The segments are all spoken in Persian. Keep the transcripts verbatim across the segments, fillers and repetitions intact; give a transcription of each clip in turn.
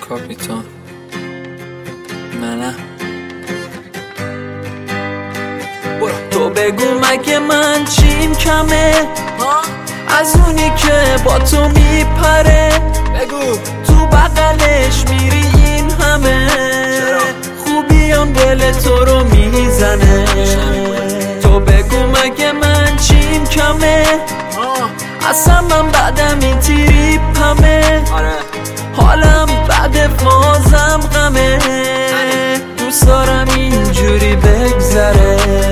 کاپیتان منم. تو بگو مگه من چیم کمه از اونی که با تو میپره؟ بگو تو بغلش میری این همه خوبیان دل تو رو میزنه. تو بگو مگه من چیم کمه اصلا من بعدم این تریپمه، حالم بعد فازم غمه، دوست دارم اینجوری بگذره.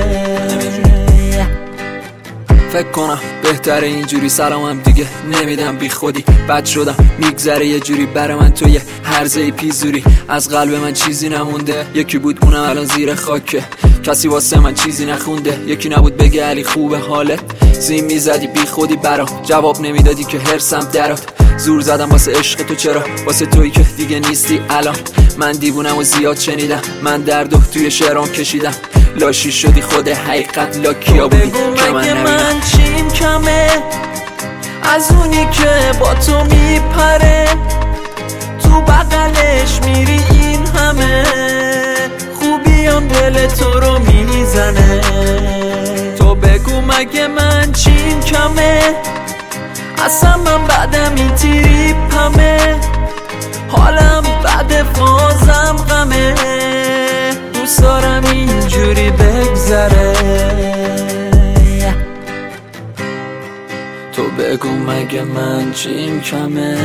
فکر کنم بهتره اینجوری سلامم دیگه نمیدم بی خودی، بد شدم میگذره یه جوری برا من تو یه هرزه پیزوری. از قلب من چیزی نمونده، یکی بود اونم الان زیر خاکه، کسی واسه من چیزی نخونده، یکی نبود بگه علی خوبه حالت. زین میزدی بی خودی برام، جواب نمیدادی که هرسم درات. زور زدم واسه عشق تو، چرا واسه تویی که دیگه نیستی الان. من دیوونم و زیاد شنیدم، من درد و توی شعرام کشیدم، لاشی شدی خود حقیقت لاکیا بودی که من نبینم. من چیم کمه از اونی که با تو میپره؟ تو بغلش میری این همه خوبیان دل تو رو میزنه. تو بگو مگه من چیم کمه اصلا من بعدم این تریپمه، حالم بعد فازم غمه، دوست دارم اینجوری بگذره. تو بگو مگه من چیم کمه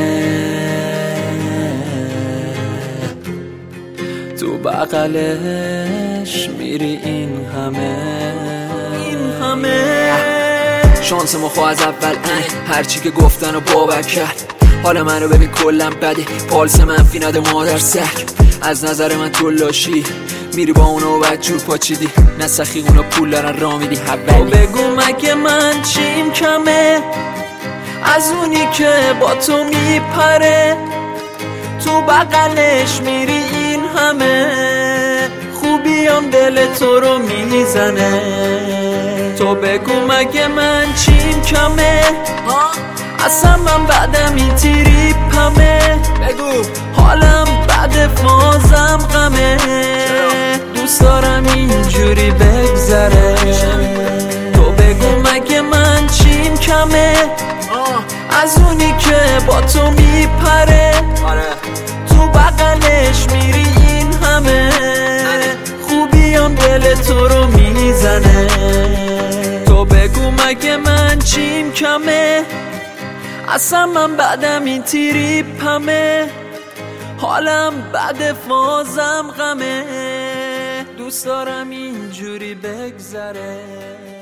تو بغلش میری این همه این همه شانس مخو از اول ان هرچی که گفتن و باور کرد. حالا منو ببین کلم بده، پالس منفی نده مادر سک. از نظر من تو لاشی میری با اونو بعد جور پاچیدی، نه سخی اونا پول دارن را میدی تو بگو مگه من چیم کمه از اونی که با تو میپره؟ تو بغلش میری این همه خوبیان دل تو رو میزنه. تو بگو مگه من چیم کمه اصلا من بعدم این تریپمه، بگو حالم بعد فازم غمه، دوست دارم اینجوری بگذره. تو بگو مگه من چیم کمه از اونی که با تو میپره؟ تو بغلش میری این همه خوبیان دل تو رو میزنه. تو بگو مگه من چیم کمه اصلا من بعدم این تریپمه، حالم بعد فازم غمه، دوست دارم اینجوری بگذره.